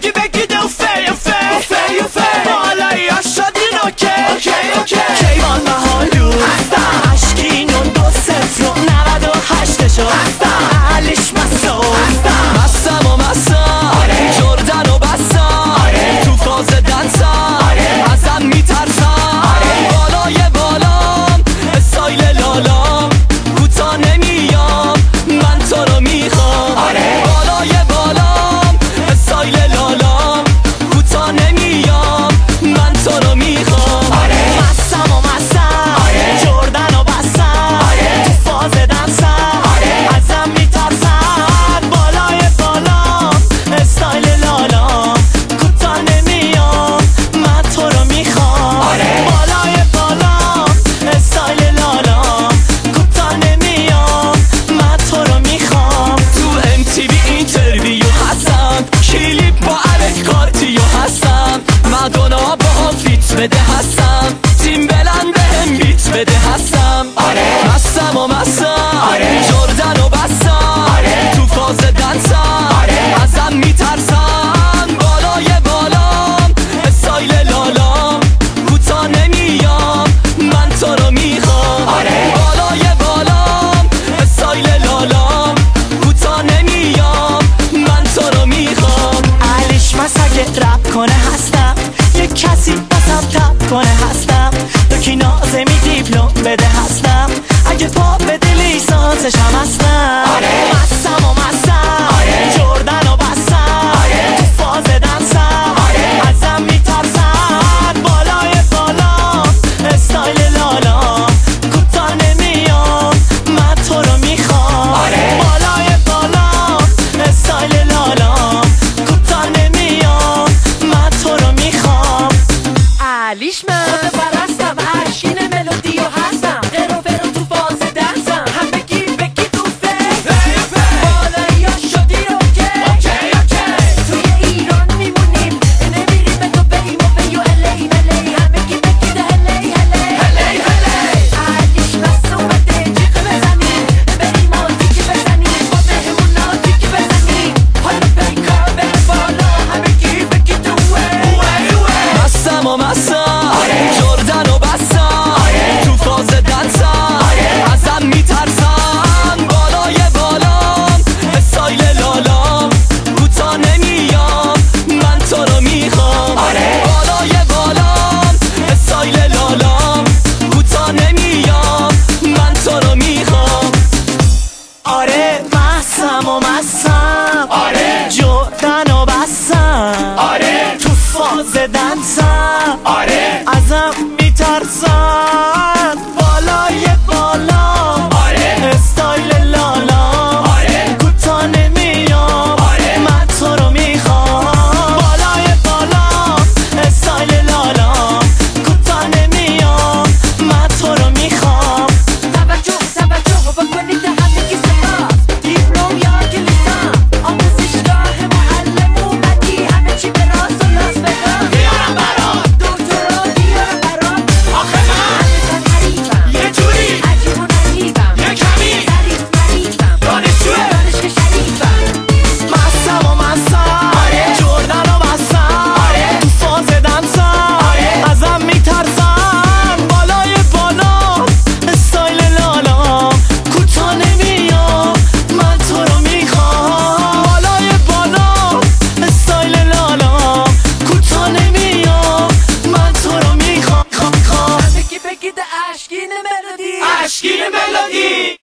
بگی بگیده و فی و فی بالایی ها شدین اوکی کیوان محالو هستم عشقی 92 شو هستم علیش مسو هستم و مسم جردن و بستم تو فاز دنسم ازم میترسم بالای بالام استایل لالام کوتا نمیام من تو رو میخوام بالای بالام استایل لالام کوتا نمیام من تو رو میخوام مستم و مستم جردن و بستم تو فاز دنسم ازم میترسن بالای بالام استایل لالام کوتا نمیام من تو رو میخوام بالای بالام استایل لالام کوتا نمیام من تو رو میخوام تو MTV اینترویو هستم کلیپ با الک کارتیو هستم مدونا با هم فیت بده هستم تیم بلند بهم بیت بده هستم مستم و مستم جردن و بستم تو فاز دنسم ازم میترسن بالای بالام استایل لالام کوتا نمیام من تو رو میخوام بالای بالام استایل لالام کوتا نمیام من تو رو میخوام علیش مسگه رپ کنه هستم یک کسی بسم تب کنه هستم دوکی نازمی دیپلم بده هستم اگه پا بده لیسانسش هم هستم مستم و مستم جردن و بستم تو فاز دنسم ازم میترسن بالای بالام استایل لالام کوتا نمیام من تو رو میخوام بالای بالام استایل لالام کوتا نمیام من تو رو میخوام علیش من پرستم عشقین ملودیو هستم قرو برو تو فاز دنسم هم بگی تو بالایی ها شدی اوکی توی ایران میمونیم نمیریم به دبی موبی و الی هم بگی ده هلی علیش بس اومده جیغ بزنیم بریم و تیکی بزنیم با بهمون ها تیکی بزنیم حالا بیکار بره بالا هم بگی تو مستم و مستم جردن و بستم تو فاز دنسم ازم میترسن بالای بالام استایل لالام کوتا نمیام من تو رو میخوام بالای بالام استایل لالام کوتا نمیام من تو رو میخوام مستم و مستم جردن و بستم تو فاز دنسم ازم میترسن بالای بالام استایل لالام کوتا نمیام من تو رو میخوام بالای بالام استایل لالام کوتا نمیام من تو رو میخوام توجه بکنید همگی سپاس دیپلم یا لیسانس آموزشگاه معلم اومدی همه چی به راست و لاس بگم بیارم برات دکترا بیارم برات آخه من یه جوری عجیب و غریبم یه کمی ظریف مریفم دانشگاه شریفم مستم و مستم جردن و بستم تو فاز دنسم ازم میترسن بالای بالام استایل لالام کوتا نمیام من تو رو میخوام بالای بالام استایل لالام کوتا نمیام من تو رو میخوام بگی ده عشقین ملودی